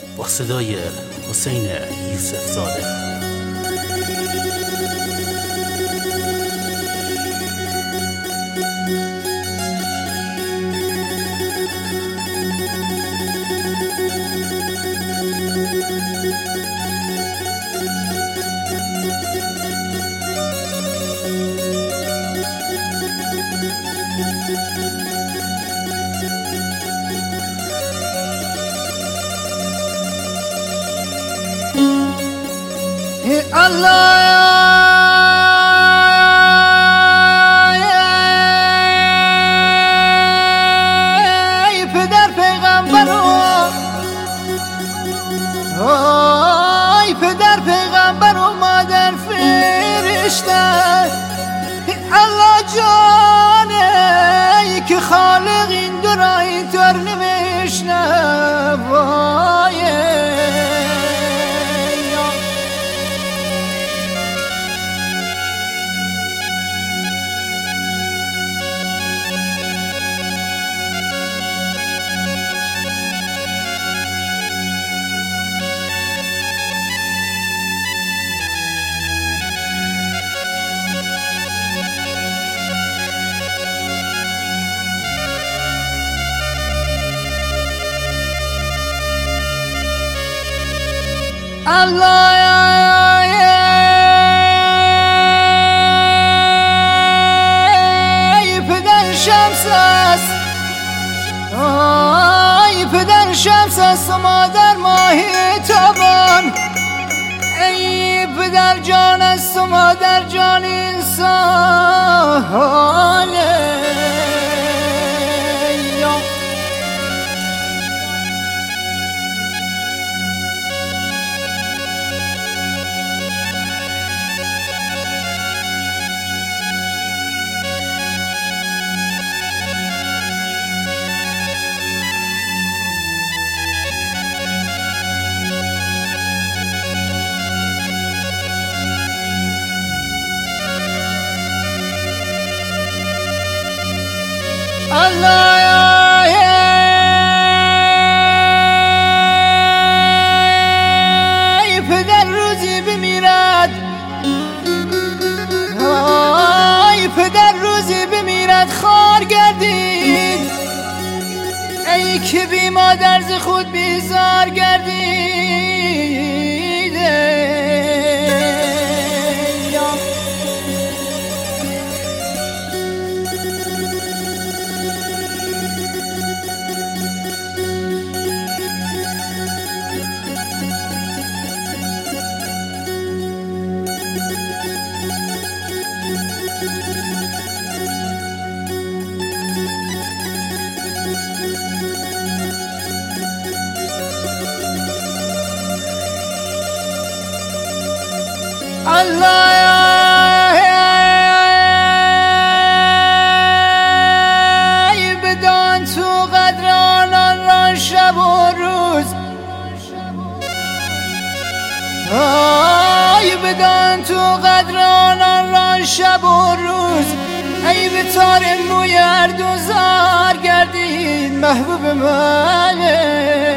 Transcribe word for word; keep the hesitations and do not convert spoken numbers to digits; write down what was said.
با صدای حسین یوسف زاده. الله ای پدر پیغمبر ای پدر پیغمبر و مادر فرشته، الله جانه که خالق این دو را اینطور نوشته. الله ای پدر شمس است، ای پدر شمس است و مادر ماهی تابان، ای پدر جان است و مادر جان انسان. الله ای پدر روزی بمیرد، ای پدر روزی بمیرد خار گردید، ای که بی مادر ز خود بیزار گردید. الله ای بدان تو قدر آنان را شب و روز، ای بدان تو قدر آنان را شب و روز، ای به تار موی هر دو زار گردید محبوب من.